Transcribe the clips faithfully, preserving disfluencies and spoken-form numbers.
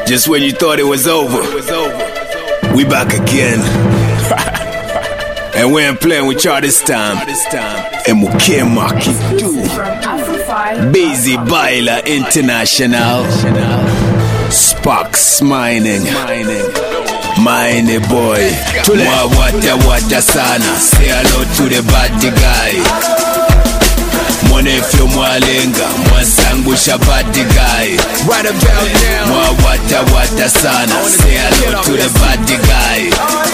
Just when you thought it was over, we back again. And we ain't playing with y'all this time. And we can't mock it too. Busy Baila International. Sparks mining. Mine boy. Mwa wata wata sana. Say hello to the bad guy. Mwanefyo mwalenga, mwasangusha bad guy. Right about now. Mwa wata wata sana. Say hello to the bad guy.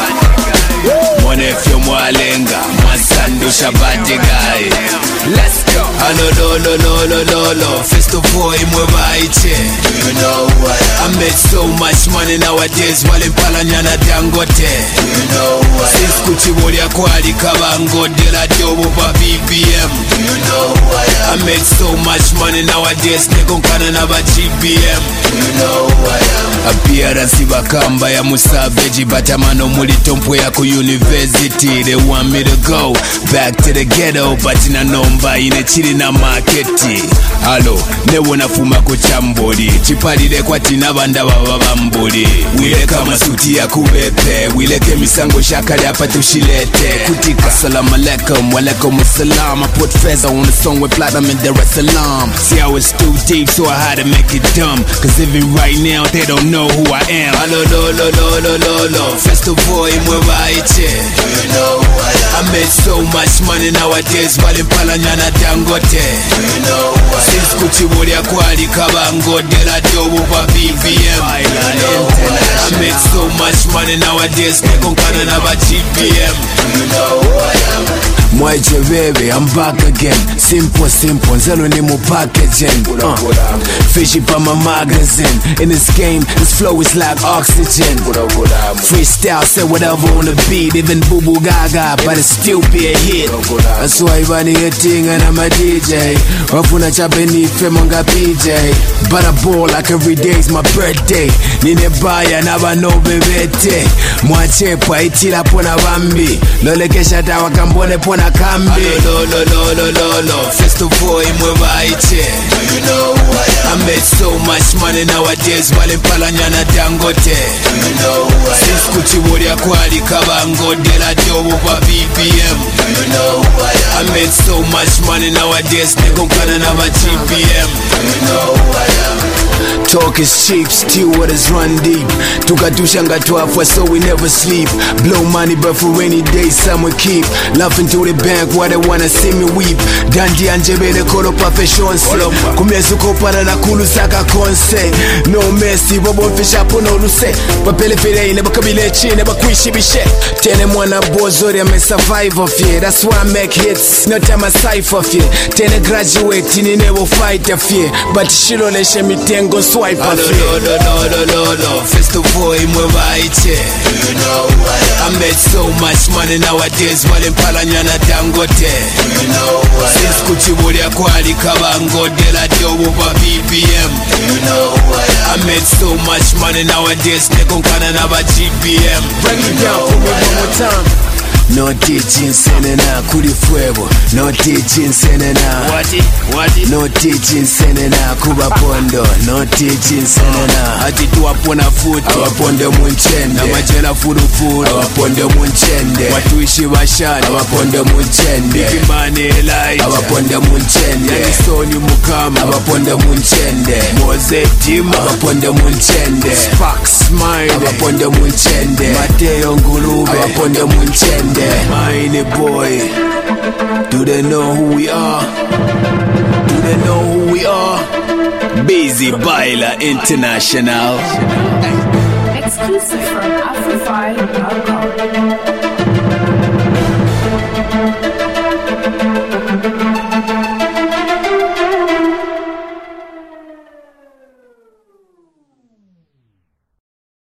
Mwanefyo mwalenga, mwasangusha bad guy. Let's go. Hello lo lo lo lo lo lo. First of all, imwe baiche. You know what I made so much money nowadays. Wale mpala nyana Dangote. You know what since kuchibolia kwali kabango dela dobo pa B B M. You know what I made so much money nowadays. Nekonkana na ba G B M. You know what I appearance bakamba ya musaveji batamano muli tompo ya ku university. They want me to go back to the ghetto, but ina nomba ine chili na marketi. Halo, newo nafuma kuchamboli. Chipalile kwa tina banda baba bamboli. Wileka masuti ya kubepe. Wileke misango shakali hapa tushilete. Kutika assalamu alaikum, walaikum assalam. I put Feza on the song with Platinum and Dar es Salaam. See I was too deep so I had to make it dumb. Cause even right now they don't know who I am. Halo lo lo lo lo lo lo. First of all, imwe baiche. You know who I am. I made so much money nowadays. Wale mpala nyana Dangote. You know what since kuchibolia kwali kabango dela dobo pa B B M. You know I made so much money nowadays. Nekonkana na ba G B M. You know who I am. Mwaje baby, I'm back again. Simple, simple, nzalo ni mu packaging. uh. Fishy pa my magazine. In this game, this flow is like oxygen. Freestyle, say whatever on the beat. Even boo boo gaga, but it still be a hit. That's why Ibani hitting and I'm a D J. Wafuna chapeni femonga P J. But I ball like every day's my birthday. Nine baya naba no bebete. Mwache pa itila pona bambi. Lolekesha tawa kambone pona kambi. Lo lo lo lo lo lo. First of all, imwe baiche. You know who I am. I made so much money nowadays. Wale mpala nyana Dangote. You know who I am. Since kuchibolia kwali kabango dela dobo pa B B M. You know who I am. I made so much money nowadays. Nekonkana na ba G B M. You know who I am. Talk is cheap, still waters run deep. Tukatushanga twafwa so we never sleep. Blow money but for rainy days some we keep. Laughing to the bank why they wanna see me weep. Dandi anjebele kolo professionse. Kumesu kopana na kulu saka konse. No mercy, bobo fisha pono luse. Papele fere ine bakabile chine bakwishi bishe. Tene mwana bozori ame survive of ye. That's why I make hits, no time I cipher fear. Tene graduate, ini never fight a fear. But shilo leshe mitengo swipe a fear. Lo lo lo lo lo lo. First of all, imwe baiche. You know who I am. I made so much money nowadays. Wale mpala nyana Dangote. You know who I am. Since kuchibolia kwali kabango dela dobo pa B B M. You know who I am. I made so much money nowadays. Nekonkana na ba G B M. Break it down for me one more time. No teaching senena kuli fuego. No teaching senena. What it? What it? No teaching senena kuba pondo. No teaching senena. Ati tuwapona futi awaponde munchende. Namajela furu furu awaponde munchende. Watuishi bashani awaponde munchende. Big money Elijah awaponde munchende. Yanisoni mukama awaponde munchende. Moze Tima awaponde munchende. Sparks mine awaponde munchende. Mateo Ngulube awaponde munchende. Mine boy, do they know who we are? Do they know who we are? Busy Baila International. Exclusive from Afrofy dot com.